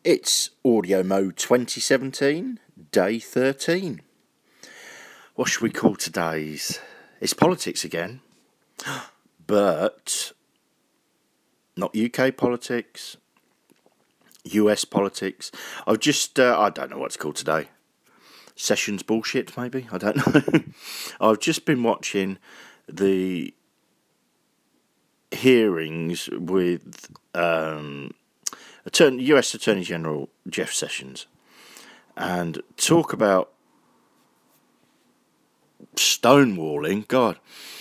It's Audio Mode 2017, day 13. What should we call today's? It's politics again, but not UK politics, US politics. I don't know what it's called today. Sessions bullshit, maybe? I don't know. I've just been watching the hearings with US Attorney General Jeff Sessions, and talk about stonewalling. God,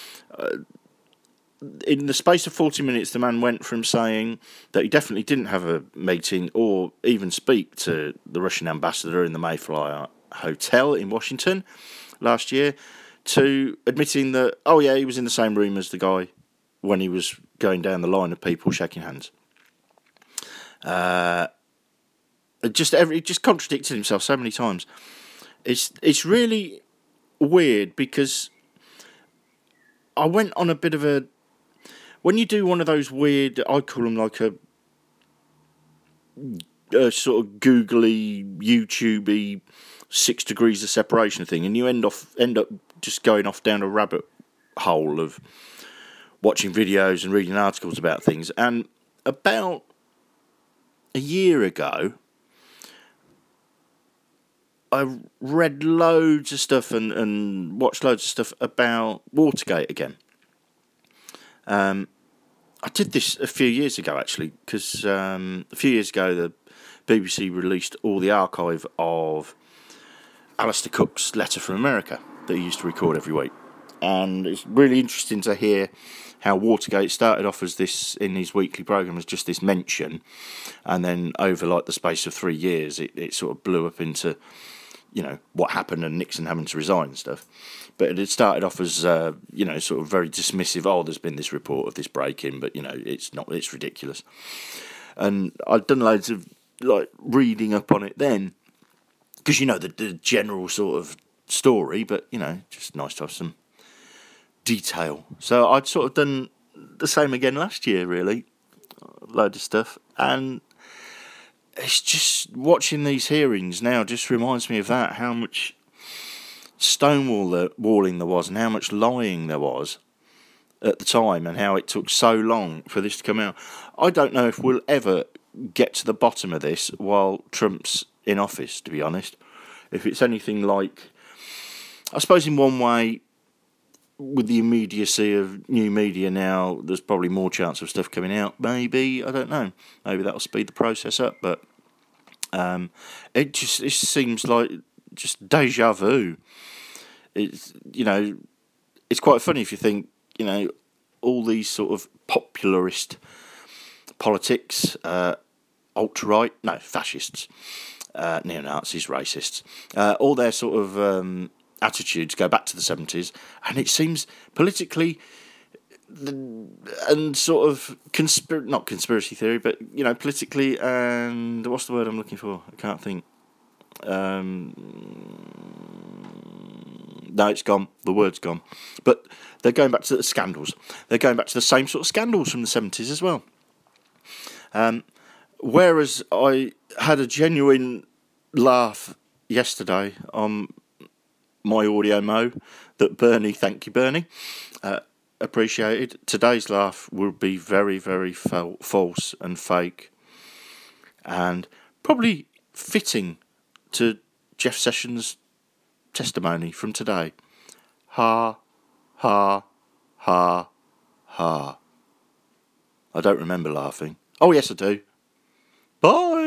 in the space of 40 minutes, the man went from saying that he definitely didn't have a meeting or even speak to the Russian ambassador in the Mayflower Hotel in Washington last year, to admitting that, oh yeah, he was in the same room as the guy when he was going down the line of people shaking hands. He just contradicted himself so many times. It's really weird, because I went on a bit of a... When you do one of those weird, I call them like a sort of googly, YouTubey 6 degrees of separation thing, and you end up just going off down a rabbit hole of watching videos and reading articles about things. And about a year ago, I read loads of stuff and watched loads of stuff about Watergate again. I did this a few years ago, actually, because a few years ago the BBC released all the archive of Alistair Cook's Letter from America that he used to record every week. And it's really interesting to hear how Watergate started off as this, in his weekly programme, as just this mention, and then over like the space of 3 years, it sort of blew up into, you know, what happened and Nixon having to resign and stuff. But it had started off as, sort of very dismissive. Oh, there's been this report of this break-in, but, it's ridiculous. And I'd done loads of, reading up on it then, because, the general sort of story, but, just nice to have some detail. So I'd sort of done the same again last year, really. A load of stuff. And it's just, watching these hearings now just reminds me of that, how much stonewalling there was and how much lying there was at the time, and how it took so long for this to come out. I don't know if we'll ever get to the bottom of this while Trump's in office, to be honest. If it's anything like, I suppose in one way, with the immediacy of new media now, there's probably more chance of stuff coming out. Maybe, I don't know. Maybe that'll speed the process up, but it seems like just deja vu. It's quite funny if you think, all these sort of popularist politics, alt-right, no, fascists, neo-Nazis, racists, all their sort of attitudes go back to the 70s, and it seems politically and sort of not conspiracy theory, but politically, and what's the word I'm looking for? I can't think. No, it's gone. The word's gone. But they're going back to the scandals. They're going back to the same sort of scandals from the 70s as well. Whereas I had a genuine laugh yesterday on my audio mode that Bernie, thank you Bernie, appreciated. Today's laugh will be very, very false and fake, and probably fitting to Jeff Sessions' testimony from today. Ha, ha, ha, ha. I don't remember laughing. Oh yes I do. Bye.